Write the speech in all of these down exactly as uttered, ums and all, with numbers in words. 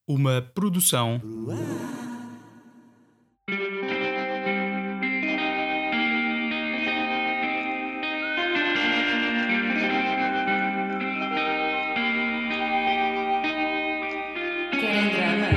Uma produção Querem drama?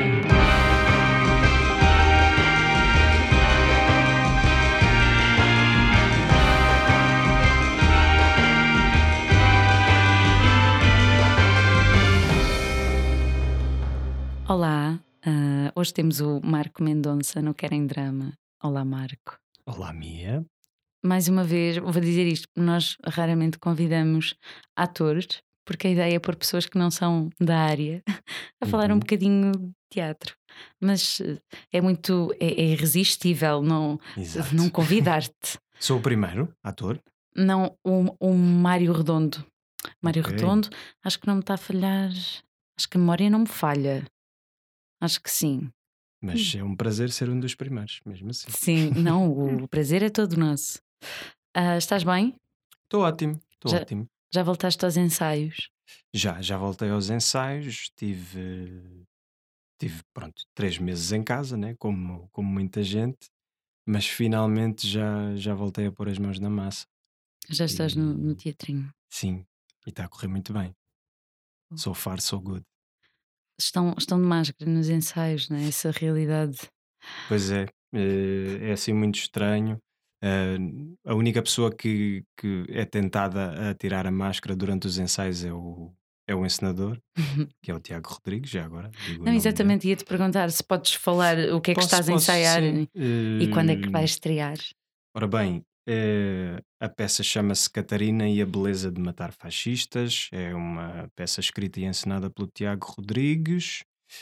Olá, ah, hoje temos o Marco Mendonça no Querem Drama. Olá, Marco. Olá, Mia. Mais uma vez, vou dizer isto, nós raramente convidamos atores, porque a ideia é pôr pessoas que não são da área a falar um Uhum. bocadinho de teatro. Mas eh, é muito, é, é irresistível não, não Exato. convidar-te. Sou o primeiro ator. Não, o, o Mário Redondo. Mário Ok. Redondo, acho que não me está a falhar. Acho que a memória não me falha. Acho que sim. Mas é um prazer ser um dos primeiros, mesmo assim. Sim, não, o prazer é todo nosso. Ah, estás bem? Estou ótimo, estou Já, ótimo. já voltaste aos ensaios? Já, já voltei aos ensaios, tive, tive, pronto, três meses em casa, né? Como, como muita gente, mas finalmente já, já voltei a pôr as mãos na massa. Já estás no, no E teatrinho? sim, e está a correr muito bem. So far, so good. Estão, estão de máscara nos ensaios, não é? Essa realidade. Pois é, eh, é assim muito estranho. Eh, a única pessoa que, que é tentada a tirar a máscara durante os ensaios é o, é o encenador, que é o Tiago Rodrigues, já agora digo o Não, nome dele. exatamente, ia-te perguntar se podes falar o que é que Posso, estás a posso ensaiar sim. e e quando é que Eh, vais estrear. ora bem, eh, a peça chama-se Catarina e a Beleza de Matar Fascistas. É uma peça escrita e encenada pelo Tiago Rodrigues.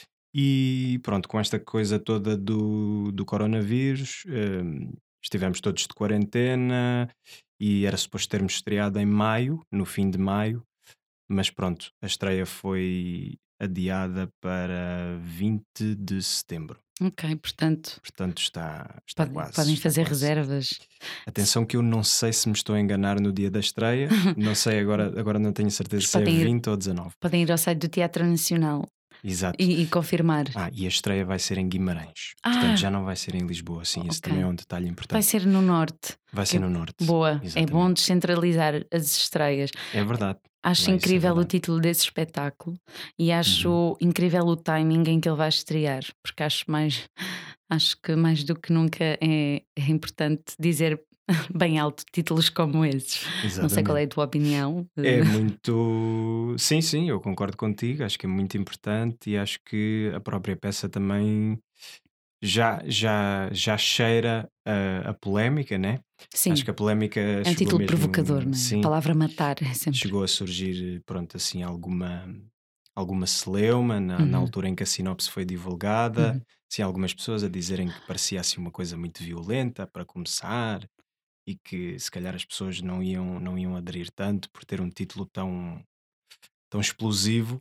E pronto, com esta coisa toda do, do coronavírus, hum, estivemos todos de quarentena e era suposto termos estreado em maio, no fim de maio, mas pronto, a estreia foi adiada para vinte de setembro. Ok, portanto, Portanto, está, está podem, quase, podem está fazer quase. reservas. Atenção que eu não sei se me estou a enganar no dia da estreia, não sei agora, agora não tenho certeza Mas se é podem ir, vinte ou dezanove. podem ir ao site do Teatro Nacional Exato. e, e confirmar. Ah, e a estreia vai ser em Guimarães. Portanto, Ah, já não vai ser em Lisboa. Sim, esse ok. também é um detalhe Vai importante. ser no Norte. Vai Que ser é no Norte. boa, é bom Exatamente. descentralizar as estreias. É verdade. Acho Não, isso é incrível o verdade. título desse espetáculo e Uhum. acho incrível o timing em que ele vai estrear, porque acho mais, acho que mais do que nunca é, é importante dizer bem alto títulos como esses. Não sei qual é a Exatamente. tua opinião. É muito. Sim, sim, eu concordo contigo. Acho que é muito importante e acho que a própria peça também já, já, já cheira a, a polémica, né? Acho Sim, que a polémica é um chegou título provocador, mesmo. não é? A Sim, palavra matar é sempre. chegou a surgir, pronto, assim, alguma, alguma celeuma na, na Uhum, altura em que a sinopse foi divulgada. uhum. Sim, algumas pessoas a dizerem que parecia assim uma coisa muito violenta para começar e que se calhar as pessoas não iam, não iam aderir tanto por ter um título tão, tão explosivo.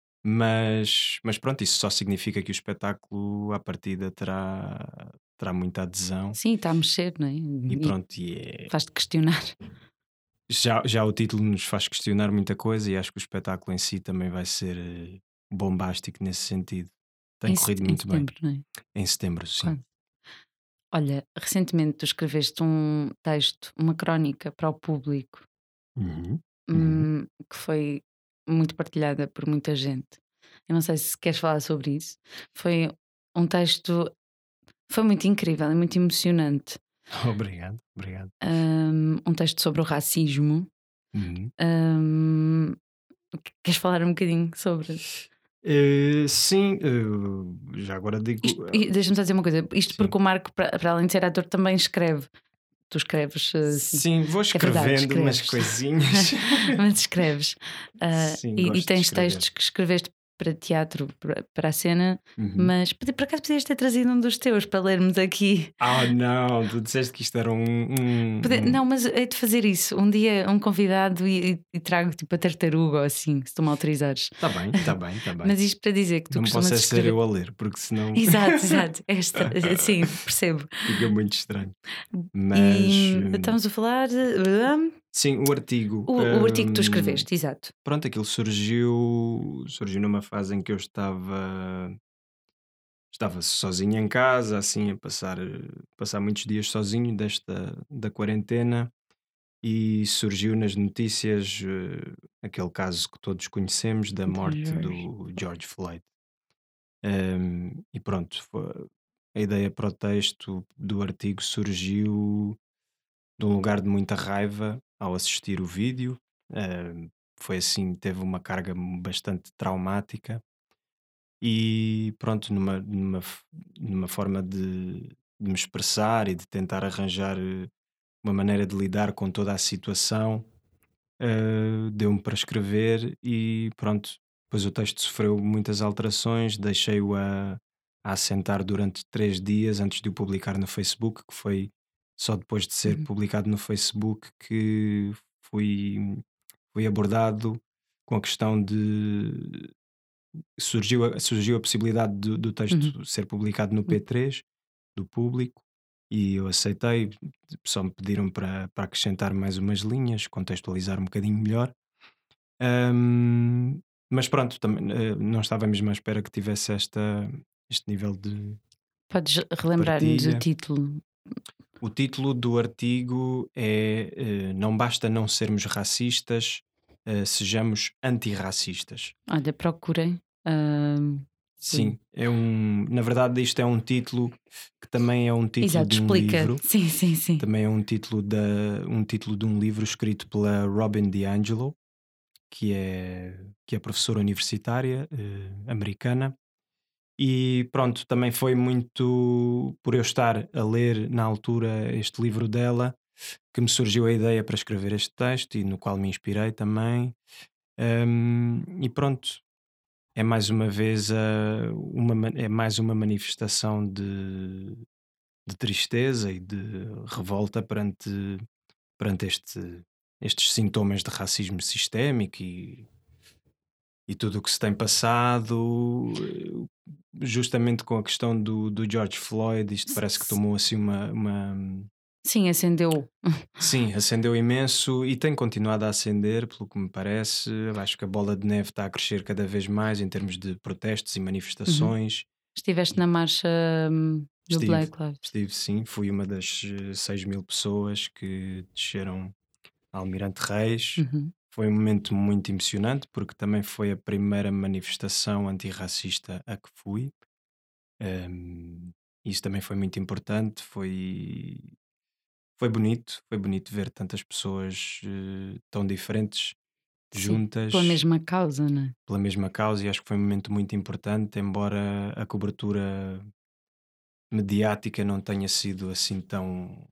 Mas, mas pronto, isso só significa que o espetáculo à partida terá, terá muita adesão Sim, está a mexer, não é? e E pronto, e é, faz-te questionar. Já, já o título nos faz questionar muita coisa e acho que o espetáculo em si também vai ser eh, bombástico nesse sentido. Tem Em, set- corrido em muito bem. setembro, não é? Em setembro, sim. Quase. Olha, recentemente tu escreveste um texto, uma crónica para o público, Uhum, uhum. hum, que foi muito partilhada por muita gente. Eu não sei se queres falar sobre isso. Foi um texto, foi muito incrível e muito emocionante. Obrigado, obrigado. Hum, um texto sobre o racismo. Uhum. Hum, queres falar um bocadinho sobre? Eh, sim, eh, já agora Isto, digo. e eh, deixa-me só dizer uma coisa. Isto sim. porque o Marco, para, para além de ser ator, também escreve. Tu escreves, eh, sim. Sim, vou É verdade, escrevendo umas escreves. coisinhas. Mas escreves. Ah, Sim, e, e gosto de tens escrever. textos que escreveste para teatro, para, para a cena, Uhum. mas podi- por acaso podias ter trazido um dos teus para lermos aqui. Ah, não, tu disseste que isto era um. Pode- um, um... Não, mas é de fazer isso. Um dia um convidado e, e- e trago tipo a tartaruga ou assim, se tu me autorizares. Tá bem, tá bem, tá bem. Mas isto para dizer que tu Não posso costumas é ser escrever. eu a ler, porque senão Exato, exato. Esta, sim, percebo. fica muito estranho. E Mas hum, hum, estamos a falar. hum, sim, o artigo. o, o artigo que tu hum, escreveste, exato. pronto, aquilo surgiu, surgiu numa fase em que eu estava. estava sozinho em casa, assim, a passar, eh, passar muitos dias sozinho desta da quarentena e surgiu nas notícias, eh, aquele caso que todos conhecemos da Do morte Jorge. do George Floyd. Hum, e pronto, fo- a ideia para o texto do artigo surgiu de um lugar de muita raiva ao assistir o vídeo. Hum, foi assim, teve uma carga bastante traumática e pronto, numa, numa, f- numa forma de, de me expressar e de tentar arranjar eh, uma maneira de lidar com toda a situação. Uh, deu-me para escrever e pronto. Depois o texto sofreu muitas alterações, deixei-o a, a assentar durante três dias antes de o publicar no Facebook, que foi só depois de ser Uhum, publicado no Facebook que fui, fui abordado com a questão de surgiu a, surgiu a possibilidade do, do uhum, texto ser publicado no uhum. P três do público e eu aceitei, só me pediram para, para acrescentar mais umas linhas, contextualizar um bocadinho melhor. Ahm, mas pronto, também, eh, não estava mesmo à espera que tivesse esta, este nível de, Podes de relembrar-nos o partilha. título? O título do artigo é eh, Não basta não sermos racistas, eh, sejamos antirracistas. Olha, procurem. ahm, se- Sim, é um, na verdade isto é um título que também é um título Exato, de um explica. livro, Sim, sim, sim. também é um título, da, um título de um livro escrito pela Robin DiAngelo, que é, que é professora universitária eh, americana. E pronto, também foi muito por eu estar a ler na altura este livro dela que me surgiu a ideia para escrever este texto e no qual me inspirei também. Hum, e pronto, é mais uma vez a- uma, ma- é mais uma manifestação de, de tristeza e de revolta perante, perante este, estes sintomas de racismo sistémico e, e tudo o que se tem passado, eh, justamente com a questão do, do George Floyd, isto S- parece que s- tomou assim uma, uma- Sim, acendeu. Sim, acendeu imenso e tem continuado a acender, pelo que me parece. Acho que a bola de neve está a crescer cada vez mais em termos de protestos e Uhum. manifestações. Estiveste na marcha hum, do Estive, Black Lives. estive sim, fui uma das eh, seis mil pessoas que desceram ao Almirante Reis. Uhum. Foi um momento muito emocionante porque também foi a primeira manifestação antirracista a que fui. Ehm, isso também foi muito importante. Foi, foi bonito, foi bonito ver tantas pessoas eh, tão diferentes Sim, pela juntas mesma causa, não é? pela mesma causa e acho que foi um momento muito importante, embora a cobertura mediática não tenha sido assim tão,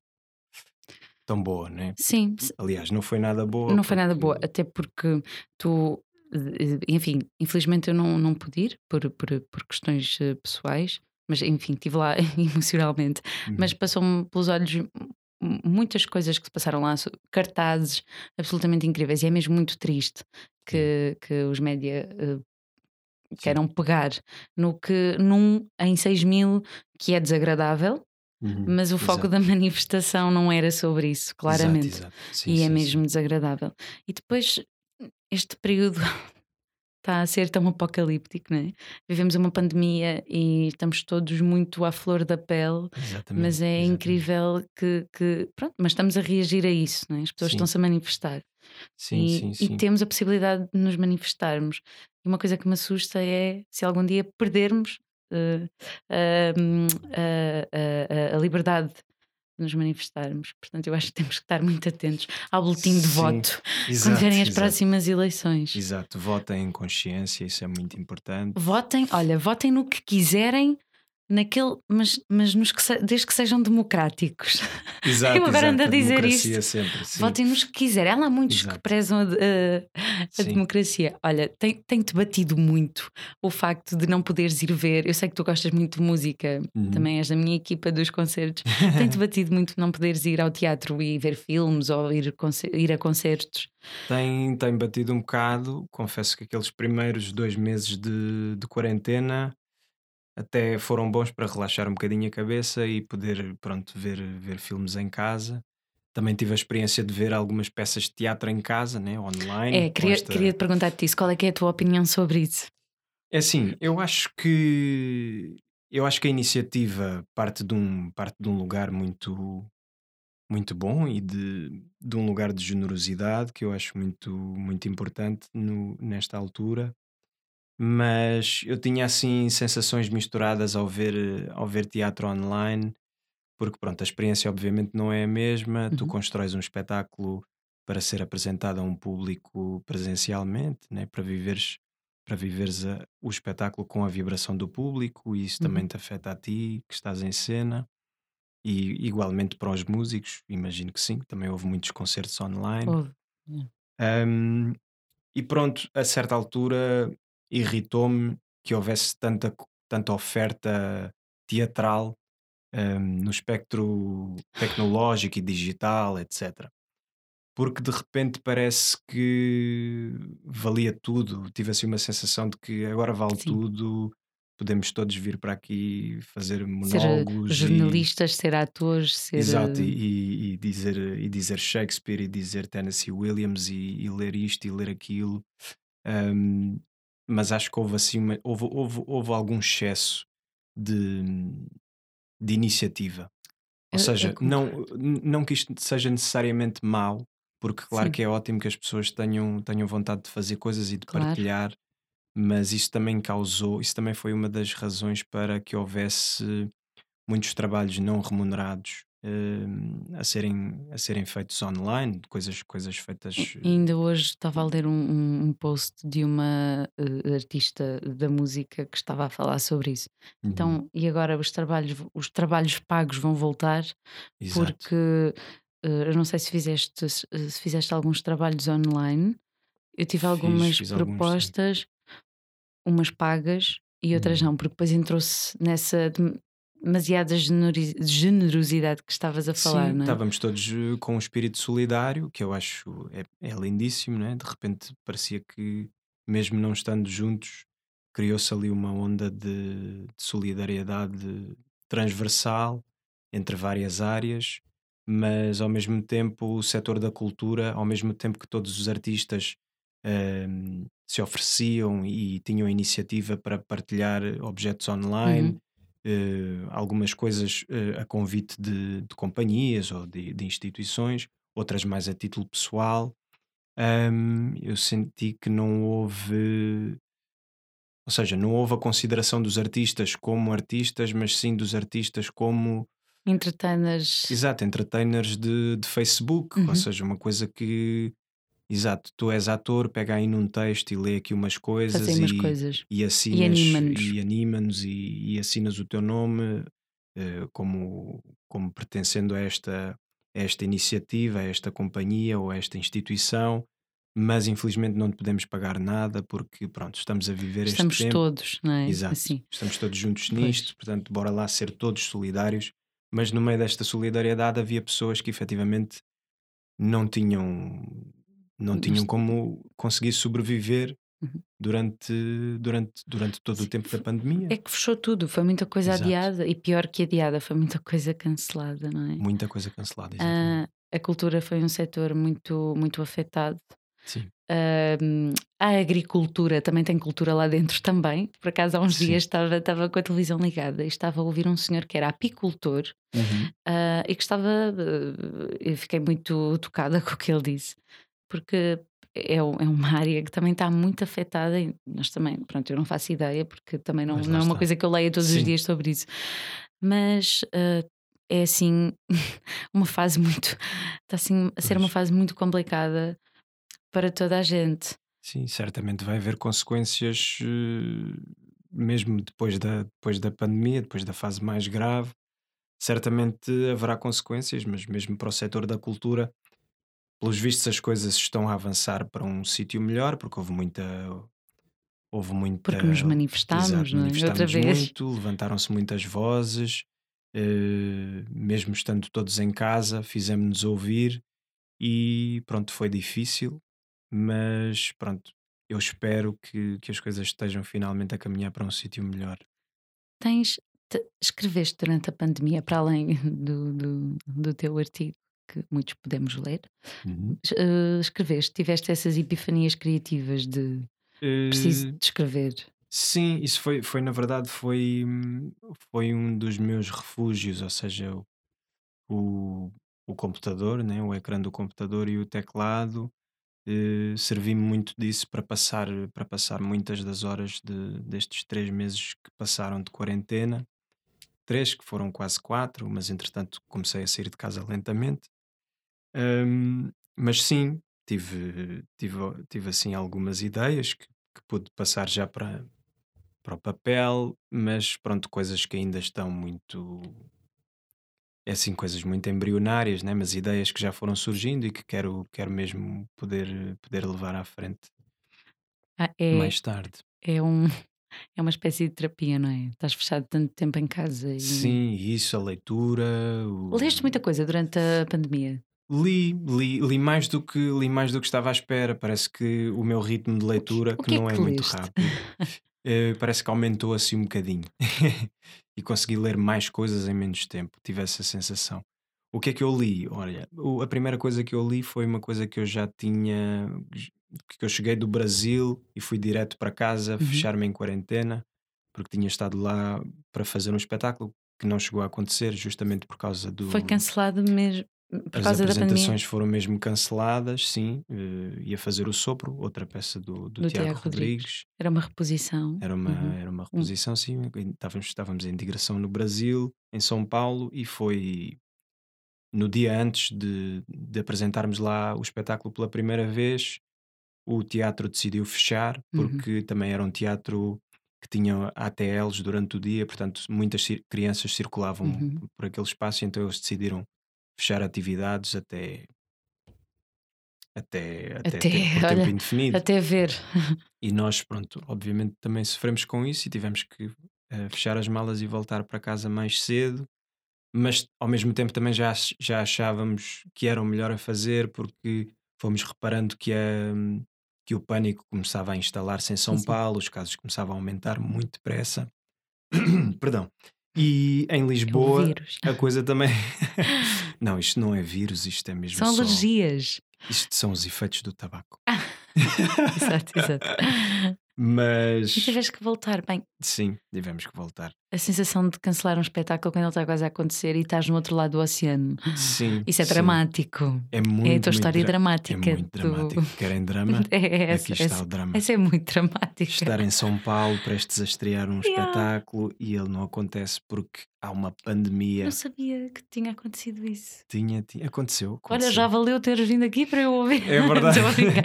tão boa, né? Sim, s- Aliás, não foi nada boa não foi nada boa, porque. até porque tu, eh, enfim, infelizmente eu não, não pude ir por, por, por questões eh, pessoais, mas enfim, estive lá emocionalmente, mas Uhum, passou-me pelos olhos m- muitas coisas que se passaram lá, so- cartazes absolutamente incríveis, e é mesmo muito triste sim, que, que os média eh, sim. queiram pegar no que num em seis mil, que é desagradável, Uhum, mas o foco da exato, manifestação não era sobre isso, exato, claramente. exato. Sim, E é sim, sim. mesmo desagradável. E depois, este período está a ser tão apocalíptico, não é? Vivemos uma pandemia e estamos todos muito à flor da pele, mas Exatamente, é exatamente. incrível que, que pronto, mas estamos a reagir a isso, não é? As pessoas Sim, estão-se a manifestar sim, e, sim, e sim. temos a possibilidade de nos manifestarmos. E uma coisa que me assusta é se algum dia perdermos eh, a, a- a- a liberdade de nos manifestarmos. Portanto, eu acho que temos que estar muito atentos ao boletim de Sim, voto quando vierem exato, as exato. próximas eleições. Exato, votem em consciência, isso é muito importante. Votem, olha, votem no que quiserem, naquele, mas, mas nos que se- desde que sejam democráticos. Eu Exato, agora ando a exato, a dizer isto. democracia sempre, sim, Votem nos que quiserem. Há lá muitos que exato, prezam a, de- a- a sim. democracia. Olha, tem- tem-te batido muito o facto de não poderes ir ver. Eu sei que tu gostas muito de música, Uhum. também és da minha equipa dos concertos. Tem-te batido muito não poderes ir ao teatro e ver filmes ou ir, conce- ir a concertos. Tem, tem batido um bocado. Confesso que aqueles primeiros dois meses de, de quarentena até foram bons para relaxar um bocadinho a cabeça e poder, pronto, ver, ver filmes em casa. Também tive a experiência de ver algumas peças de teatro em casa, né, online, É, com queria, queria esta. te perguntar-te isso. Qual é que é a tua opinião sobre isso? É assim, eu acho que eu acho que a iniciativa parte de um, parte de um lugar muito, muito bom e de, de um lugar de generosidade que eu acho muito, muito importante no- nesta altura. Mas eu tinha assim sensações misturadas ao ver, ao ver teatro online, porque pronto, a experiência obviamente não é a mesma. Tu Uhum, constróis um espetáculo para ser apresentado a um público presencialmente, né? Para viveres, para viveres a- o espetáculo com a vibração do público, e isso também uhum. te afeta a ti, que estás em cena, e igualmente para os músicos, imagino que sim, também houve muitos concertos online. Houve. Yeah. Ahm, e pronto, a certa altura irritou-me que houvesse tanta, co- tanta oferta teatral, ahm, no espectro tecnológico e digital, etcétera. Porque de repente parece que valia tudo. Tive assim uma sensação de que agora vale Sim. tudo, podemos todos vir para aqui fazer Ser eh, monólogos e. jornalistas, ser atores, ser. Exato, e, eh, e- e dizer, e dizer Shakespeare e dizer Tennessee Williams e, e ler isto e ler aquilo. Ahm, mas acho que houve assim uma- houve, houve, houve algum excesso de, de iniciativa. Ou eu, eu seja, concordo. não, não que isto seja necessariamente mau, porque claro Sim, que é ótimo que as pessoas tenham, tenham vontade de fazer coisas e de claro. partilhar, mas isso também causou, isso também foi uma das razões para que houvesse muitos trabalhos não remunerados, hum, a serem, a serem feitos online, coisas, coisas E- feitas. Ainda hoje estava a ler um, um- um post de uma eh, artista da música que estava a falar sobre isso. Uhum, Então, e agora os trabalhos, os trabalhos pagos vão voltar exato. porque eh, eu não sei se fizeste, se fizeste alguns trabalhos online. Eu tive Fiz, algumas fiz alguns, sim. propostas, umas pagas e outras Uhum. não, porque depois entrou-se nessa dem- demasiada generi- generosidade que estavas a falar, Sim, não é? estávamos todos eh, com um espírito solidário, que eu acho é, é lindíssimo, né? De repente parecia que, mesmo não estando juntos, criou-se ali uma onda de, de solidariedade transversal entre várias áreas, mas ao mesmo tempo o setor da cultura, ao mesmo tempo que todos os artistas ehm, se ofereciam e tinham a iniciativa para partilhar objetos online, Uhum. eh, algumas coisas eh, a convite de, de companhias ou de, de instituições, outras mais a título pessoal. Ahm, eu senti que não houve, ou seja, não houve a consideração dos artistas como artistas, mas sim dos artistas como, Entretenas. exato, entertainers de, de Facebook, ou Uhum. seja, uma coisa que, exato, tu és ator, pega aí num texto e lê aqui umas Fazem coisas umas e, coisas e e assinas anima-nos. e anima-nos e, e assinas o teu nome, eh, como, como pertencendo a esta, a esta iniciativa, a esta companhia ou a esta instituição, mas infelizmente não te podemos pagar nada porque pronto, estamos a viver este Estamos tempo, todos, não é? exato, Assim, estamos todos juntos nisto, pois. portanto, bora lá ser todos solidários, mas no meio desta solidariedade havia pessoas que efetivamente não tinham, não tinham Mas- como conseguir sobreviver uhum. durante, durante, durante todo o Sim, tempo da f- pandemia. é que fechou tudo, foi muita coisa Exato. adiada e pior que adiada, foi muita coisa cancelada, não é? Muita coisa cancelada, exatamente. Ah, a cultura foi um setor muito, muito afetado. Sim, Ahm, a agricultura também tem cultura lá dentro também. Por acaso, há uns sim. dias estava, estava com a televisão ligada e estava a ouvir um senhor que era apicultor, Uhum. ah, e que estava. eh, eu fiquei muito tocada com o que ele disse, porque é, um- é uma área que também está muito afetada. E nós também, pronto, eu não faço ideia, porque também não, Pois lá não é uma está. coisa que eu leia todos os Sim, dias sobre isso. Mas ah, é assim, uma fase muito. Está assim a ser uma pois. fase muito complicada para toda a gente. Sim, certamente vai haver consequências, eh, mesmo depois da, depois da pandemia, depois da fase mais grave. Certamente haverá consequências, mas mesmo para o setor da cultura, pelos vistos, as coisas estão a avançar para um sítio melhor, porque houve muita, houve muita, Porque nos manifestámos, exato, não é? Outra manifestámos vez. muito, levantaram-se muitas vozes, eh, mesmo estando todos em casa, fizemos-nos ouvir e pronto, foi difícil, mas pronto, eu espero que, que as coisas estejam finalmente a caminhar para um sítio melhor. Tens, te- escreveste durante a pandemia, para além do, do, do teu artigo, que muitos podemos ler, Uhum. es- eh, escreveste, tiveste essas epifanias criativas de preciso Eh, de escrever. Sim, isso foi, foi na verdade, foi, hum, foi um dos meus refúgios, ou seja, o, o, o computador, né, o ecrã do computador e o teclado, eh, servi-me muito disso para passar, para passar muitas das horas de- destes três meses que passaram de quarentena. Três, que foram quase quatro, mas entretanto comecei a sair de casa lentamente. Hum, mas sim, tive, tive, tive assim algumas ideias que, que pude passar já para, para o papel, mas pronto, coisas que ainda estão muito, é assim, coisas muito embrionárias, né? Mas ideias que já foram surgindo e que quero, quero mesmo poder, poder levar à frente Ah, é, mais tarde. é, um, é uma espécie de terapia, não é? Estás fechado tanto tempo em casa e. Sim, isso, a leitura, Leste muita coisa durante a pandemia. Li, li, li mais do que li mais do que estava à espera. Parece que o meu ritmo de O que, leitura, o que que é não é que muito leste? rápido, eh, parece que aumentou assim um bocadinho. E consegui ler mais coisas em menos tempo. Tive essa sensação. O que é que eu li? Olha, o- a primeira coisa que eu li foi uma coisa que eu já tinha, que eu cheguei do Brasil e fui direto para casa, Uhum. fechar-me em quarentena, porque tinha estado lá para fazer um espetáculo que não chegou a acontecer, justamente por causa Foi do, cancelado mesmo por as causa da pandemia apresentações foram mesmo canceladas, sim. Eh, ia fazer o Sopro, outra peça do, do do Tiago Tiago Rodrigues. Rodrigues. Era uma reposição. Era uma, Uhum. era uma Hum. reposição, sim. Estávamos, estávamos em digressão no Brasil, em São Paulo, e foi no dia antes de, de apresentarmos lá o espetáculo pela primeira vez. O teatro decidiu fechar, Uhum. porque também era um teatro que tinha A T Ls durante o dia, portanto, muitas cir- crianças circulavam Uhum. por aquele espaço, então eles decidiram fechar atividades até Até até Até, te por tempo olha, indefinido. até ver. E nós, pronto, obviamente também sofremos com isso e tivemos que, eh, fechar as malas e voltar para casa mais cedo, mas ao mesmo tempo também já ach já achávamos que era o melhor a fazer, porque fomos reparando que a que o pânico começava a instalar-se em Sim, São sim. Paulo, os casos começavam a aumentar muito depressa. Perdão. E em É o Lisboa vírus. a coisa também não, isto não é vírus, isto é mesmo São só, alergias. isto são os efeitos do tabaco. Exato, exato. E Mas tiveste que voltar. Bem, sim, tivemos que voltar. a sensação de cancelar um espetáculo quando ele está quase a acontecer e estás no outro lado do oceano. Sim, Isso é sim. dramático. É É a tua muito, muito história dra é dramática. muito Do... dramático. Querem drama? É Aqui essa, está essa, o drama. essa é muito dramática. Estar em São Paulo, prestes a estrear um Yeah. espetáculo e ele não acontece porque há uma Não pandemia. sabia que tinha acontecido isso. Tinha, tinha aconteceu, Olha, já aconteceu. valeu teres vindo aqui para eu ouvir. É verdade. Estou a brincar.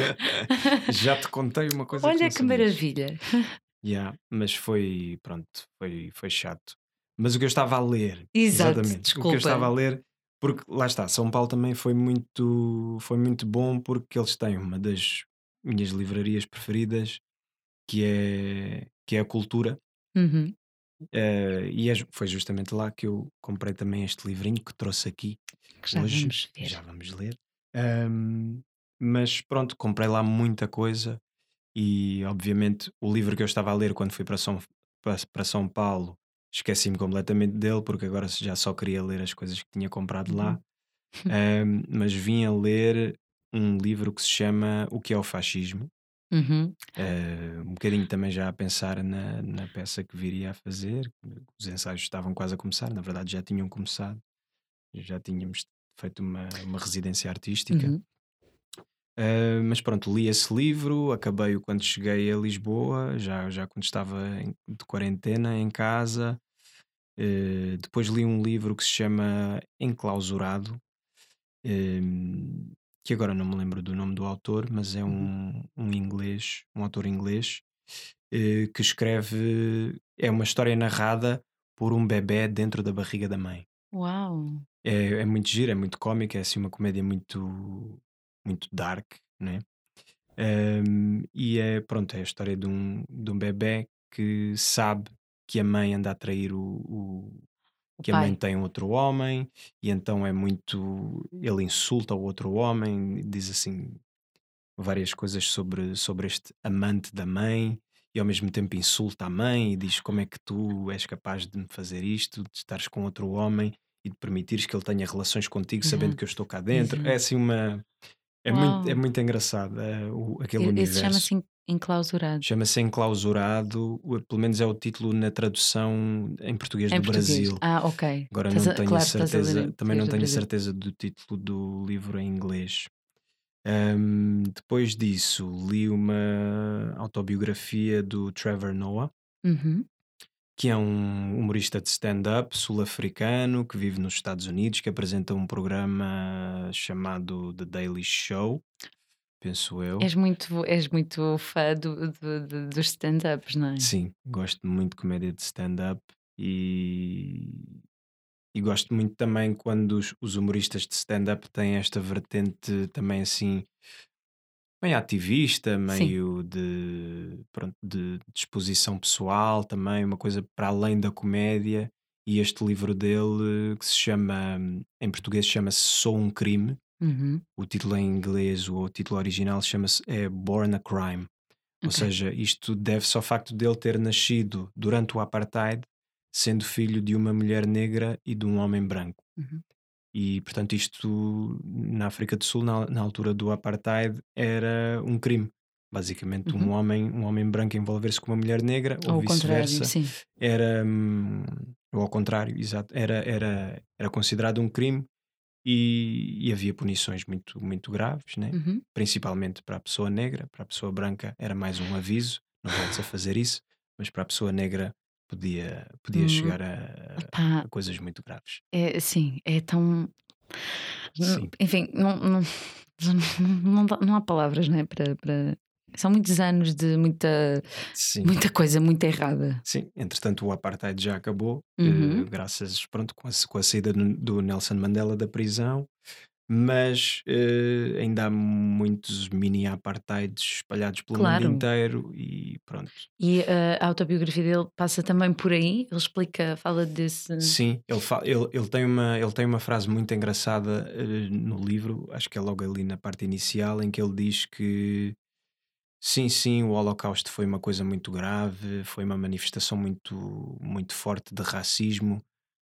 Já te contei uma coisa que Olha não que sabias. maravilha. Yeah, mas foi, pronto, foi, foi chato. Mas o que eu estava a ler, Exato, exatamente, o que eu estava a desculpa. ler, porque lá está, São Paulo também foi muito, foi muito bom porque eles têm uma das minhas livrarias preferidas, que é, que é a Cultura, Uhum. eh, e é ju- foi justamente lá que eu comprei também este livrinho que trouxe aqui Que já hoje, vamos e já ver. vamos ler. Ahm, mas pronto, comprei lá muita coisa e obviamente o livro que eu estava a ler quando fui para São, para, para São Paulo, esqueci-me completamente dele, porque agora já só queria ler as coisas que tinha comprado lá. Uhum. Ahm, mas vim a ler um livro que se chama O que é o Fascismo. Uhum. Ah, um bocadinho também já a pensar na, na peça que viria a fazer. Os ensaios estavam quase a começar, na verdade já tinham começado, já tínhamos feito uma, uma residência artística. Uhum. Uh, mas pronto, li esse livro, acabei-o quando cheguei a Lisboa, já, já quando estava em- de quarentena em casa. Uh, depois li um livro que se chama Enclausurado, um, que agora não me lembro do nome do autor, mas é Uhum. um, um inglês, um autor inglês, uh, que escreve. É uma história narrada por um bebé dentro da barriga da mãe. Uau! É, é muito giro, é muito cómico, é assim uma comédia muito, muito dark, né? Um, e é, pronto, é a história de um, de um bebé que sabe que a mãe anda a trair o, o- O que a mãe pai. tem outro homem, e então é muito. Ele insulta o outro homem, diz assim várias coisas sobre, sobre este amante da mãe, e ao mesmo tempo insulta a mãe e diz: Como é que tu és capaz de me fazer isto, de estares com outro homem e de permitires que ele tenha relações contigo sabendo que eu Exato, estou cá dentro? É exato. assim uma. É muito, é Uau! muito engraçado, é, o- aquele E esse universo. chama-se Enclausurado. Chama-se Enclausurado, o pelo menos é o título na tradução em português Em do português. Brasil. Ah, ok. Agora Estás não a tenho a claro, estás a ler em certeza, também português não do tenho a Brasil. certeza do título do livro em inglês. Hum, depois disso, li uma autobiografia do Trevor Noah, Uhum. que é um humorista de stand-up sul-africano que vive nos Estados Unidos, que apresenta um programa chamado The Daily Show, penso eu. És muito és muito fã do do do dos stand-ups, não é? Sim, gosto muito de comédia de stand-up e, e gosto muito também quando os, os humoristas de stand-up têm esta vertente também assim, meio ativista, Sim. meio de, pronto, de disposição pessoal também, uma coisa para além da comédia. E este livro dele, que se chama, em português chama-se Sou um Crime, Uhum. o título em inglês, o título original chama-se é Born a Crime. Ou Ok. seja, isto deve-se ao facto dele ter nascido durante o apartheid, sendo filho de uma mulher negra e de um homem branco. Uhum. E, portanto, isto na África do Sul, na, na altura do apartheid, era um crime. Basicamente, um Uhum. homem, um homem branco envolver-se com uma mulher negra ou Ou o contrário, vice-versa sim. era, hum, ou ao contrário, exato, era, era, era considerado um crime e, e havia punições muito, muito graves, né? Uhum. Principalmente para a pessoa negra. Para a pessoa branca era mais um aviso, não voltes a fazer isso, mas para a pessoa negra podia, podia Hum, chegar a, opá, a coisas muito graves. é sim, é tão Sim, enfim, não não não dá não há palavras, não é, para para são muitos anos de muita sim, muita coisa muito errada. sim. Entretanto, o apartheid já acabou, eh, Uhum. graças, pronto, com a, com a saída do, do Nelson Mandela da prisão, mas eh, ainda há muitos mini apartheids espalhados pelo mundo Claro. inteiro e pronto. E a autobiografia dele passa também por aí? Ele explica, fala desse Sim, ele, fa- ele, ele tem uma, ele tem uma frase muito engraçada eh, no livro, acho que é logo ali na parte inicial, em que ele diz que sim, sim, o Holocausto foi uma coisa muito grave, foi uma manifestação muito, muito forte de racismo,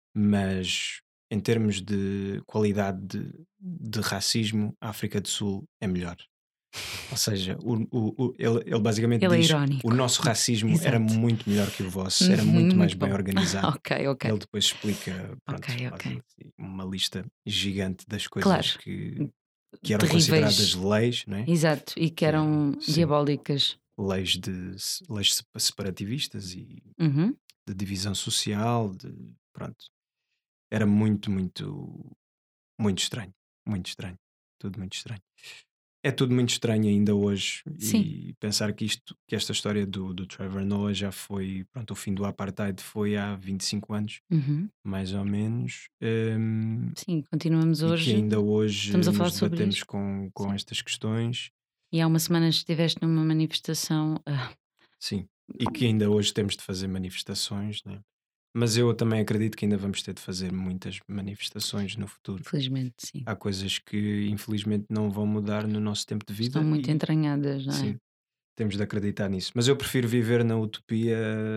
mas em termos de qualidade de, de racismo, a África do Sul é melhor. Ou seja, o, o- o- ele, ele basicamente ele é diz o irónico. nosso racismo era Exato. muito melhor que o vosso, era Uhum, muito mais muito bem bom. organizado. Ok, ok. E ele depois explica, Ok, pronto, ok. faz uma, uma lista gigante das coisas Claro, que, que eram consideradas terríveis. leis, não é? Exato, e que Que eram, eram sim, diabólicas. leis de leis sepa- separativistas e Uhum. de divisão social, de, pronto. Era muito, muito, muito estranho, muito estranho, tudo muito estranho. É tudo muito estranho ainda hoje Sim. e pensar que isto, que esta história do, do Trevor Noah já foi, pronto, o fim do apartheid foi há vinte e cinco anos, Uhum. mais ou menos, hum, Sim, continuamos e que hoje, ainda estamos hoje a falar nos sobre debatemos isto. com, com Sim. estas questões, E há uma semana estiveste numa manifestação. Ah, sim, e que ainda hoje temos de fazer manifestações, né? Mas eu também acredito que ainda vamos ter de fazer muitas manifestações no futuro. infelizmente, sim. Há coisas que infelizmente não vão mudar no nosso tempo de Estão vida muito e entranhadas, não é? sim, temos de acreditar nisso. Mas eu prefiro viver na utopia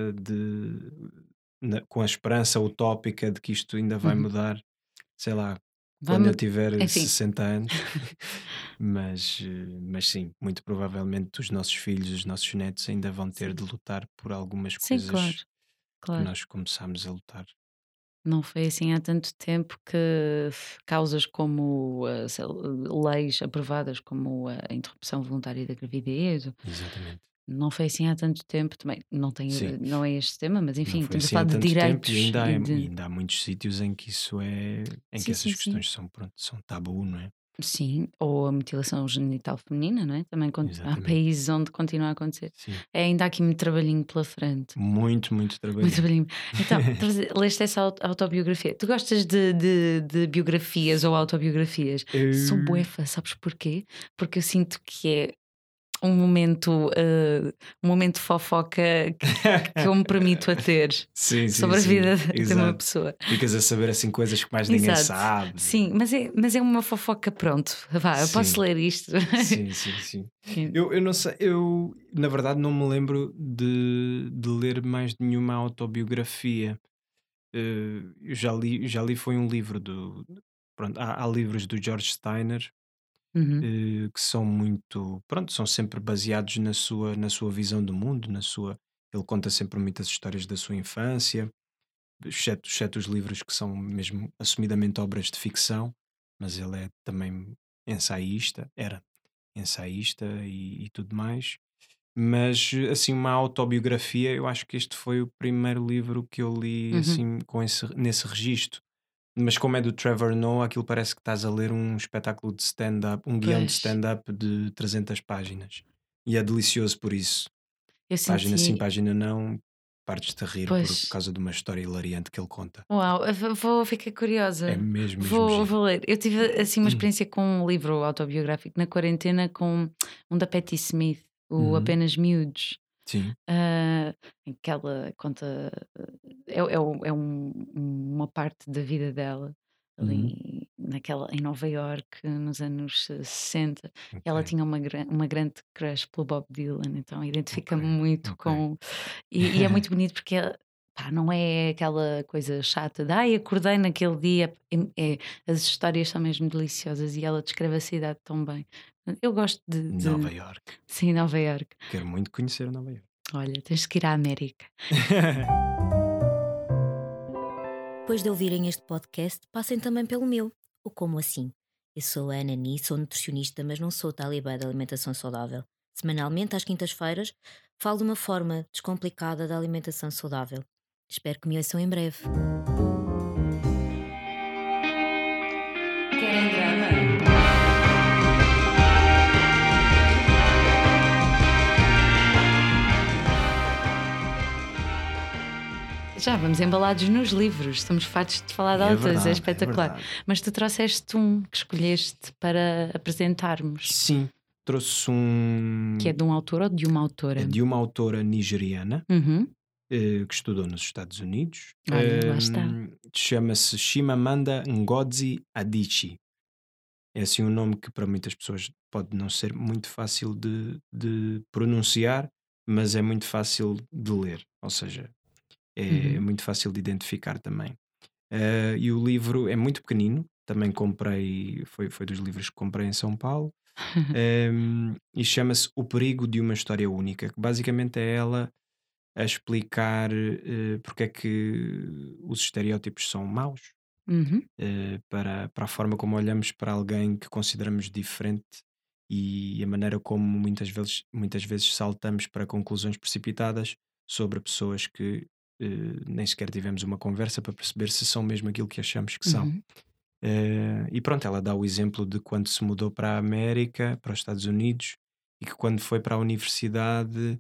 de na- com a esperança utópica de que isto ainda vai Uhum. mudar, sei lá, Vai quando eu mud tiver enfim. sessenta anos. Mas, eh, mas sim, muito provavelmente os nossos filhos, os nossos netos ainda vão ter Sim. de lutar por algumas Sim, claro, coisas que claro. nós começámos a lutar. Não foi assim há tanto tempo que f- causas como, ah, sei lá, leis aprovadas como a interrupção voluntária da gravidez, Exatamente. não foi assim há tanto tempo também, não tem, Sim, não é este tema, mas não enfim, foi estamos a assim há falar de tanto tempo e direitos ainda há, e e de ainda há muitos sítios em que isso é, em que sim, essas sim, sim. questões são, pronto, são tabu, não é? Sim, ou a mutilação genital feminina, não é? Também cont há Exatamente. países onde continua a acontecer. Sim. É, ainda há aqui muito trabalhinho pela frente. Muito, muito Muito trabalhinho. trabalhinho. Então, estavas a leste essa aut autobiografia. Tu gostas de de de biografias ou autobiografias? Sou bué Eh, fã, sabes porquê? Porque eu sinto que é um momento, hã, um momento de fofoca que que eu me permito a ter Sim, sim, sobre a sim. vida de uma Exato. pessoa. Ficas a saber assim coisas que mais ninguém Exato. sabe. Sim, mas é mas é uma fofoca, pronto, vá, eu posso Sim, ler isto. sim, sim, sim. E Eu, eu não sei, eu na verdade não me lembro de, de ler mais nenhuma autobiografia. Eh, eu já li, já li foi um livro do. Pronto, há, há livros do George Steiner Uhum. eh, que são muito, pronto, são sempre baseados na sua, na sua visão do mundo, na sua. Ele conta sempre muitas histórias da sua infância, exceto, exceto os livros que são mesmo assumidamente obras de ficção, mas ele é também ensaísta, era ensaísta e, e tudo mais. Mas assim, uma autobiografia, eu acho que este foi o primeiro livro que eu li Uhum. assim com esse, nesse registro. Mas como é do Trevor Noah, aquilo parece que estás a ler um espetáculo de stand-up, um guião de Pois, stand-up de trezentas páginas. E é delicioso por isso. eu Página sim, senti. página não, partes-te a rir por Pois. causa de uma história hilariante que ele conta. Uau, eu vou vou ficar É curiosa. mesmo, mesmo Vou giro. vou ler. Eu tive, assim, uma experiência com um livro autobiográfico na quarentena com um da Patti Smith, o Uhum, Apenas Miúdos. sim, Ah, em que ela conta, é é o é um uma parte da vida dela, uhum, ali naquela em Nova Iorque, nos anos sessenta. Ela ok, tinha uma gran uma grande crush pelo Bob Dylan, então ok, identifica-me muito ok. com e e é muito bonito porque ela, pá, não é aquela coisa chata de: "Ai, acordei naquele dia", é é as histórias são mesmo deliciosas e ela descreve a cidade tão bem. Eu gosto de Nova de York. sim, Nova Iorque. Quero muito conhecer Nova York. Olha, tens que ir à América. Depois de ouvirem este podcast, passem também pelo meu. O Como Assim? Eu sou a Ana Ni, sou nutricionista, mas não sou talibã da alimentação saudável. Semanalmente, às quintas-feiras, falo de uma forma descomplicada da alimentação saudável. Espero que me ouçam em breve. Querem drama? Já vamos embalados nos livros, estamos fartos de falar de É autores, é verdade, é espetacular. verdade. Mas tu trouxeste um que escolheste para apresentarmos, Sim, trouxe que é um. de um autor ou de uma É autora? de uma autora nigeriana Uhum. eh, que estudou nos Estados Unidos. Olha, lá está. Ehm, chama-se Chimamanda Ngozi Adichie. É assim um nome que para muitas pessoas pode não ser muito fácil de, de pronunciar, mas é muito fácil de ler, ou seja, é, é Uhum. muito fácil de identificar também. Eh, e o livro é muito pequenino, também comprei, foi, foi dos livros que comprei em São Paulo, ehm, e chama-se O Perigo de uma História Única, que basicamente é ela a explicar eh, porque é que os estereótipos são maus, Uhum. eh, para, para a forma como olhamos para alguém que consideramos diferente e a maneira como muitas vezes, muitas vezes saltamos para conclusões precipitadas sobre pessoas que eh, nem sequer tivemos uma conversa para perceber se são mesmo aquilo que achamos que são. Uhum. Eh, e pronto, ela dá o exemplo de quando se mudou para a América, para os Estados Unidos, e que quando foi para a universidade,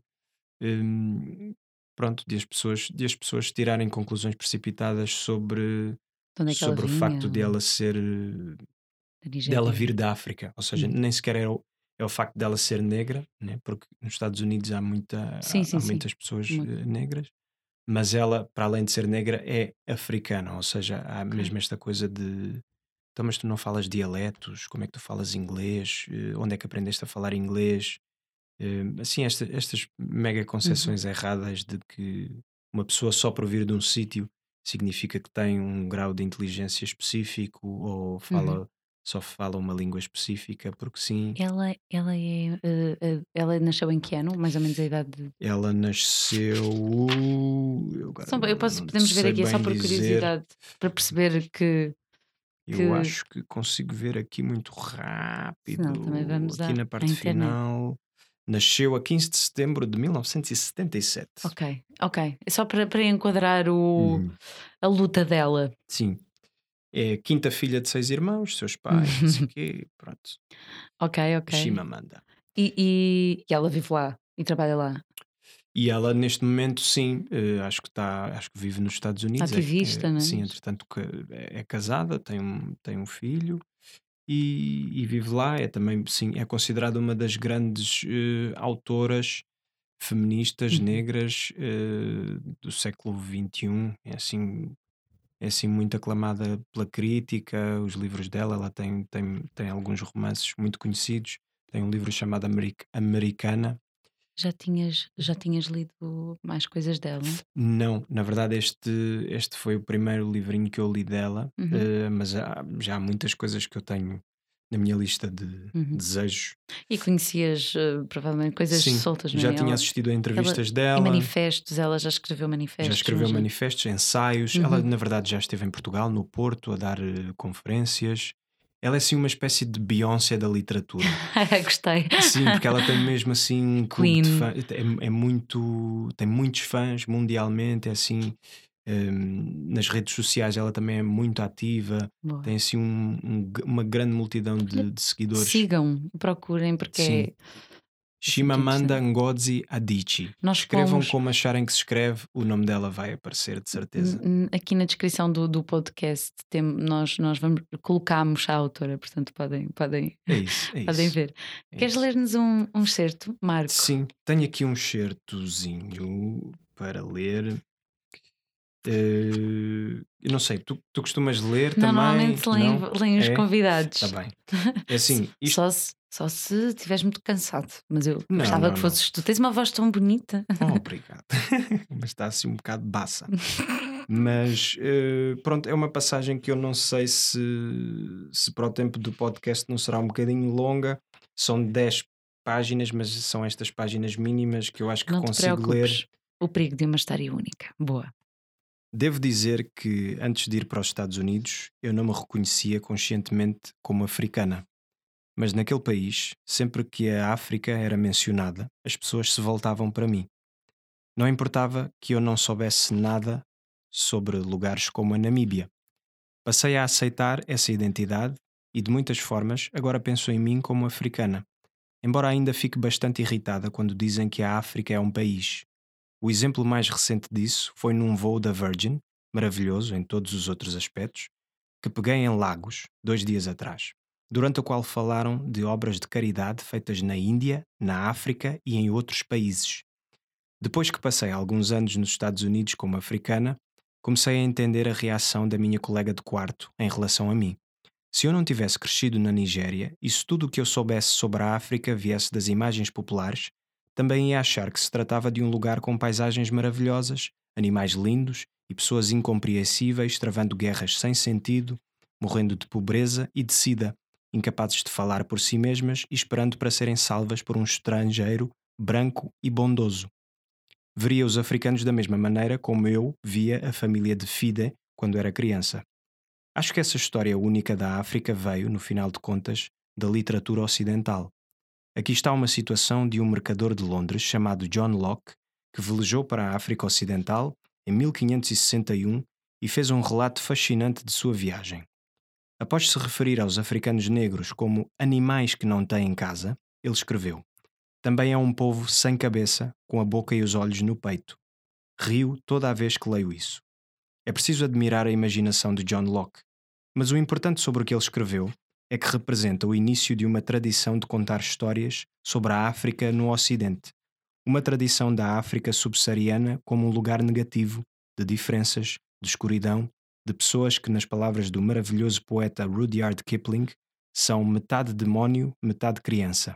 hum, pronto, de as pessoas, de as pessoas tirarem conclusões precipitadas sobre, De onde é que ela sobre o facto vinha? de Ou ela ser, eh, da dela Nigéria? vir da África, ou seja, Uhum. nem sequer é o, é o facto dela ser negra, né? Porque nos Estados Unidos há, muita, Sim, há, sim, há sim. muitas pessoas Uma eh, negras, mas ela, para além de ser negra, é africana, ou seja, há ok. mesmo esta coisa de então, mas tu não falas dialetos, como é que tu falas inglês, Eh, onde é que aprendeste a falar inglês? Eh, assim, esta- estas mega Uhum. concepções erradas de que uma pessoa só por vir de um sítio significa que tem um grau de inteligência específico ou Uhum. fala, só fala uma língua específica, porque sim, Ela ela é, eh eh, ela nasceu em que ano? Mais ou menos a idade de ela nasceu. Eu agora só eu não, posso não te podemos ver sei aqui, é só bem por dizer. curiosidade, para perceber que Eu que acho que consigo ver aqui muito senão também rápido, vamos aqui à na à parte internet. final. Nasceu a quinze de setembro de mil novecentos e setenta e sete. Ok, ok. É só para para enquadrar o Uhum. a luta dela. Sim, é a quinta filha de seis irmãos, seus pais, não sei o Uhum. quê, pronto. Ok, ok. Chimamanda. E e e ela vive lá e trabalha lá? E ela neste momento sim, eh, acho que está, acho que vive nos Estados Unidos, é, é- Ativista, não sim, é? entretanto ca- é, é casada, tem um, tem um filho e, e vive lá, é também, sim, é considerada uma das grandes eh, autoras feministas Uhum. negras eh, do século vinte e um, é assim, é assim muito aclamada pela crítica, os livros dela, ela tem, tem, tem alguns romances muito conhecidos, tem um livro chamado Americ- Americana. Já tinhas já tinhas lido mais coisas dela? Não, na verdade este, este foi o primeiro livrinho que eu li dela, Uhum. eh, mas há- já há muitas coisas que eu tenho na minha lista de Uhum. desejos. E conhecias uh, provavelmente coisas Sim, soltas, não é? já tinha Ela- assistido a entrevistas ela- dela. E manifestos, ela já escreveu manifestos. Já escreveu não manifestos, ensaios. Uhum. Ela, na verdade, já esteve em Portugal, no Porto, a dar eh, conferências. Ela é assim uma espécie de Beyoncé da literatura. Gostei. Sim, porque ela tem mesmo assim um clube de Queen. fãs. É, é muito. Tem muitos fãs mundialmente. É assim. hum, nas redes sociais ela também é muito ativa. Boa. Tem assim um- um- uma grande multidão de, de seguidores. Sigam, procurem, porque Sim. é. Chimamanda interessante. Ngozi Adichie. Nós Escrevam fomos- como acharem que se escreve, o nome dela vai aparecer de certeza. N- n- Aqui na descrição do, do podcast tem, nós, nós vamos, colocamos a autora, portanto podem, podem, É isso, é podem isso. ver. é Queres isso. ler-nos um, um excerto, Marco? Sim, tenho aqui um certozinho para ler. Eh, eu não sei, tu, tu costumas ler Não, também? normalmente leem, Não? leem os É? convidados. Está bem. É assim, isto... Só se só se estiveres muito cansado. Mas eu Não, gostava não, que não. fosses. Tu tens uma voz tão bonita. Oh, obrigado. Mas está assim um bocado baça. Mas eh, pronto, é uma passagem que eu não sei se, se para o tempo do podcast não será um bocadinho longa. São dez páginas, mas são estas páginas mínimas que eu acho que Não te consigo preocupes. ler. O perigo de uma história única. Boa. Devo dizer que antes de ir para os Estados Unidos, eu não me reconhecia conscientemente como africana. Mas naquele país, sempre que a África era mencionada, as pessoas se voltavam para mim. Não importava que eu não soubesse nada sobre lugares como a Namíbia. Passei a aceitar essa identidade e, de muitas formas, agora penso em mim como africana. Embora ainda fique bastante irritada quando dizem que a África é um país. O exemplo mais recente disso foi num voo da Virgin, maravilhoso em todos os outros aspectos, que peguei em Lagos, dois dias atrás, durante o qual falaram de obras de caridade feitas na Índia, na África e em outros países. Depois que passei alguns anos nos Estados Unidos como africana, comecei a entender a reação da minha colega de quarto em relação a mim. Se eu não tivesse crescido na Nigéria e se tudo o que eu soubesse sobre a África viesse das imagens populares, também ia achar que se tratava de um lugar com paisagens maravilhosas, animais lindos e pessoas incompreensíveis travando guerras sem sentido, morrendo de pobreza e de sida, incapazes de falar por si mesmas e esperando para serem salvas por um estrangeiro branco e bondoso. Veria os africanos da mesma maneira como eu via a família de Fide quando era criança. Acho que essa história única da África veio, no final de contas, da literatura ocidental. Aqui está uma situação de um mercador de Londres chamado John Locke, que velejou para a África Ocidental em mil quinhentos e sessenta e um e fez um relato fascinante de sua viagem. Após se referir aos africanos negros como animais que não têm casa, ele escreveu: também é um povo sem cabeça, com a boca e os olhos no peito. Rio toda a vez que leio isso. É preciso admirar a imaginação de John Locke, mas o importante sobre o que ele escreveu é que representa o início de uma tradição de contar histórias sobre a África no Ocidente, uma tradição da África subsaariana como um lugar negativo, de diferenças, de escuridão, de pessoas que, nas palavras do maravilhoso poeta Rudyard Kipling, são metade demónio, metade criança.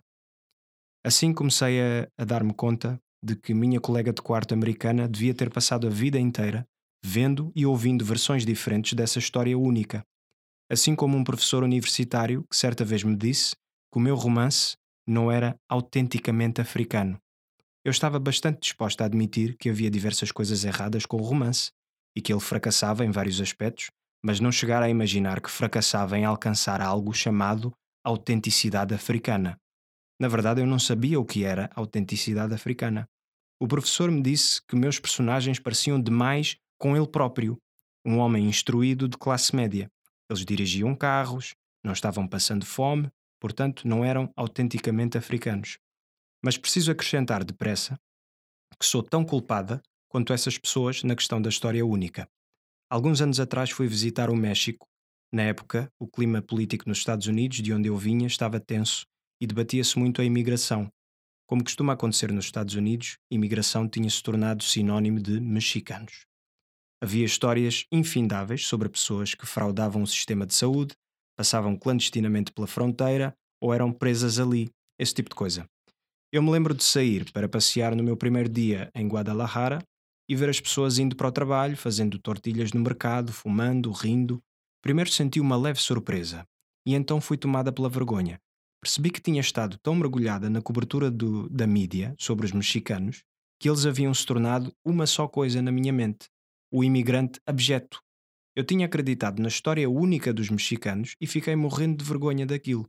Assim comecei a, a dar-me conta de que minha colega de quarto americana devia ter passado a vida inteira vendo e ouvindo versões diferentes dessa história única. Assim como um professor universitário que certa vez me disse que o meu romance não era autenticamente africano. Eu estava bastante disposta a admitir que havia diversas coisas erradas com o romance e que ele fracassava em vários aspectos, mas não chegar a imaginar que fracassava em alcançar algo chamado autenticidade africana. Na verdade, eu não sabia o que era autenticidade africana. O professor me disse que meus personagens pareciam demais com ele próprio, um homem instruído de classe média. Eles dirigiam carros, não estavam passando fome, portanto não eram autenticamente africanos. Mas preciso acrescentar depressa que sou tão culpada quanto essas pessoas na questão da história única. Alguns anos atrás fui visitar o México. Na época, o clima político nos Estados Unidos, de onde eu vinha, estava tenso e debatia-se muito a imigração. Como costuma acontecer nos Estados Unidos, imigração tinha-se tornado sinónimo de mexicanos. Havia histórias infindáveis sobre pessoas que fraudavam o sistema de saúde, passavam clandestinamente pela fronteira ou eram presas ali, esse tipo de coisa. Eu me lembro de sair para passear no meu primeiro dia em Guadalajara e ver as pessoas indo para o trabalho, fazendo tortilhas no mercado, fumando, rindo. Primeiro senti uma leve surpresa. e então fui tomada pela vergonha. Percebi que tinha estado tão mergulhada na cobertura do, da mídia sobre os mexicanos que eles haviam se tornado uma só coisa na minha mente: o imigrante abjeto. Eu tinha acreditado na história única dos mexicanos e fiquei morrendo de vergonha daquilo.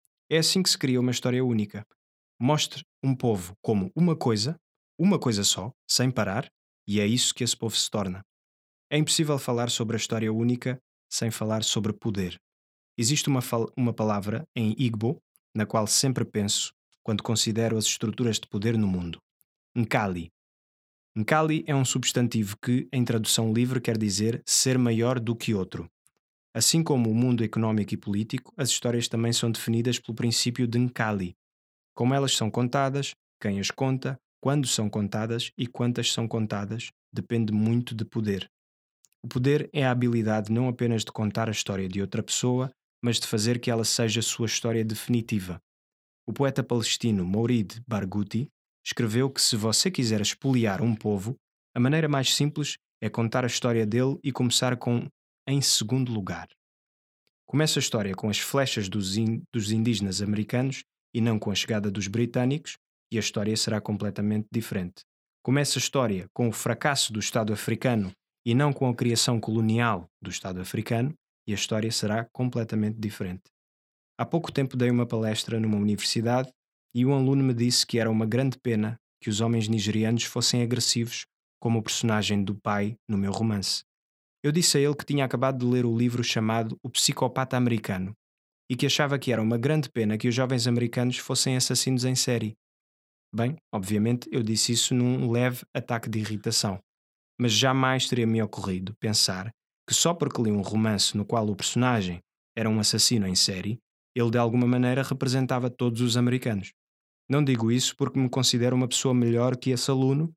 É assim que se cria uma história única. Mostre um povo como uma coisa, uma coisa só, sem parar, e é isso que esse povo se torna. É impossível falar sobre a história única sem falar sobre poder. Existe uma, fal- uma palavra em Igbo na qual sempre penso quando considero as estruturas de poder no mundo: Nkali. Nkali é um substantivo que, em tradução livre, quer dizer ser maior do que outro. Assim como o mundo económico e político, as histórias também são definidas pelo princípio de Nkali. Como elas são contadas, quem as conta, quando são contadas e quantas são contadas, depende muito de poder. O poder é a habilidade não apenas de contar a história de outra pessoa, mas de fazer que ela seja sua história definitiva. O poeta palestino Mourid Barghouti escreveu que se você quiser expoliar um povo, a maneira mais simples é contar a história dele e começar com "em segundo lugar". Começa a história com as flechas dos, in- dos indígenas americanos e não com a chegada dos britânicos, e a história será completamente diferente. Começa a história com o fracasso do Estado africano e não com a criação colonial do Estado africano, e a história será completamente diferente. Há pouco tempo dei uma palestra numa universidade e um aluno me disse que era uma grande pena que os homens nigerianos fossem agressivos, como o personagem do pai no meu romance. Eu disse a ele que tinha acabado de ler o livro chamado O Psicopata Americano e que achava que era uma grande pena que os jovens americanos fossem assassinos em série. Bem, obviamente eu disse isso num leve ataque de irritação, mas jamais teria me ocorrido pensar que só porque li um romance no qual o personagem era um assassino em série, ele de alguma maneira representava todos os americanos. Não digo isso porque me considero uma pessoa melhor que esse aluno,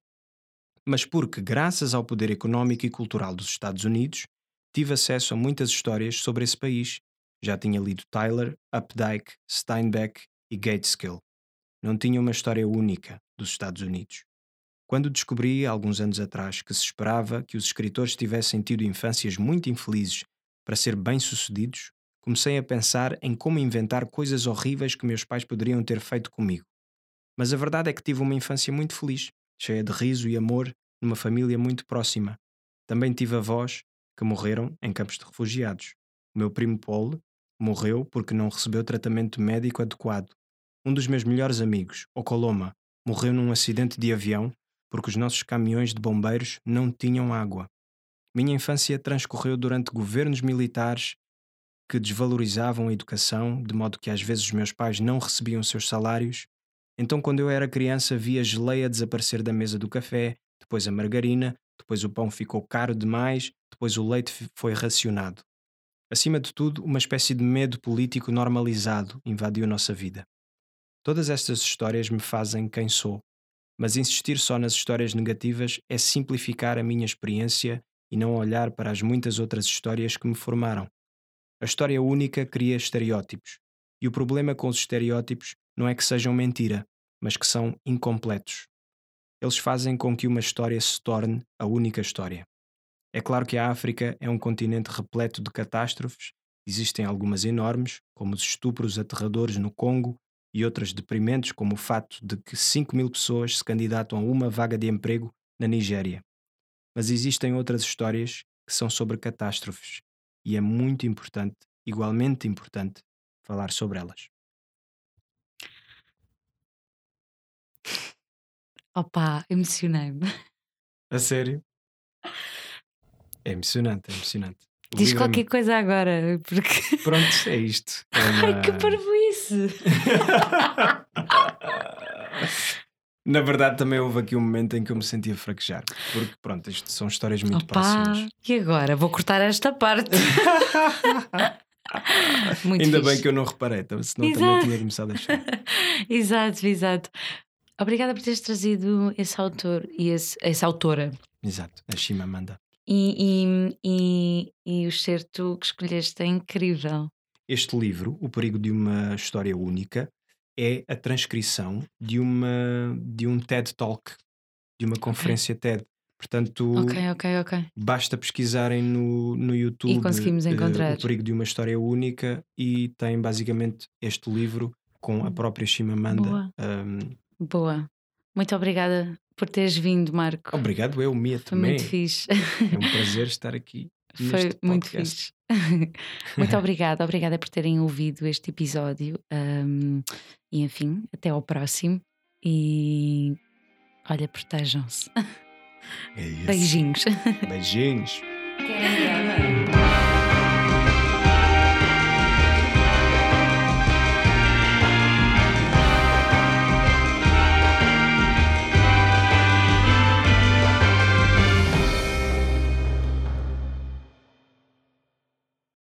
mas porque, graças ao poder económico e cultural dos Estados Unidos, tive acesso a muitas histórias sobre esse país. Já tinha lido Tyler, Updike, Steinbeck e Gateskill. Não tinha uma história única dos Estados Unidos. Quando descobri, alguns anos atrás, que se esperava que os escritores tivessem tido infâncias muito infelizes para ser bem-sucedidos, comecei a pensar em como inventar coisas horríveis que meus pais poderiam ter feito comigo. Mas a verdade é que tive uma infância muito feliz, cheia de riso e amor, numa família muito próxima. Também tive avós que morreram em campos de refugiados. O meu primo Paul morreu porque não recebeu tratamento médico adequado. Um dos meus melhores amigos, Okoloma, morreu num acidente de avião porque os nossos caminhões de bombeiros não tinham água. Minha infância transcorreu durante governos militares que desvalorizavam a educação, de modo que às vezes os meus pais não recebiam seus salários. Então, quando eu era criança, via geleia desaparecer da mesa do café, depois a margarina, depois o pão ficou caro demais, depois o leite f- foi racionado. Acima de tudo, uma espécie de medo político normalizado invadiu nossa vida. Todas estas histórias me fazem quem sou, mas insistir só nas histórias negativas é simplificar a minha experiência e não olhar para as muitas outras histórias que me formaram. A história única cria estereótipos. E o problema com os estereótipos não é que sejam mentira, mas que são incompletos. Eles fazem com que uma história se torne a única história. É claro que a África é um continente repleto de catástrofes. Existem algumas enormes, como os estupros aterradores no Congo, e outras deprimentes, como o fato de que cinco mil pessoas se candidatam a uma vaga de emprego na Nigéria. Mas existem outras histórias que são sobre catástrofes, e é muito importante, igualmente importante, falar sobre elas. Opa, emocionei-me. A sério? É emocionante, é emocionante. O Diz livro é qualquer coisa agora, porque. Pronto, é isto. É uma... Ai, que parvoíce! Na verdade, também houve aqui um momento em que eu me sentia fraquejar, porque, pronto, isto são histórias muito Opa, próximas. e agora? Vou cortar esta parte. Muito Ainda fixe. bem que eu não reparei, então, senão Exato. também tinha começado a chorar. Exato, exato. Obrigada por teres trazido esse autor e esse, essa autora. Exato, a Chimamanda. E, e, e, e o excerto que escolheste é incrível. Este livro, O Perigo de uma História Única, é a transcrição de, uma, de um TED Talk, de uma conferência TED. Portanto, Ok, ok, ok. basta pesquisarem no, no YouTube E conseguimos eh, encontrar. O Perigo de uma História Única e tem basicamente este livro com a própria Chimamanda. Boa. Um, Boa. Muito obrigada por teres vindo, Marco. obrigado, eu, Mia, Foi também. muito fixe. É um prazer estar aqui Foi neste muito podcast. fixe. Muito obrigada, obrigada por terem ouvido este episódio. Um, e enfim, até ao próximo. E olha, protejam-se. É isso. Beijinhos. Beijinhos. Querem grama?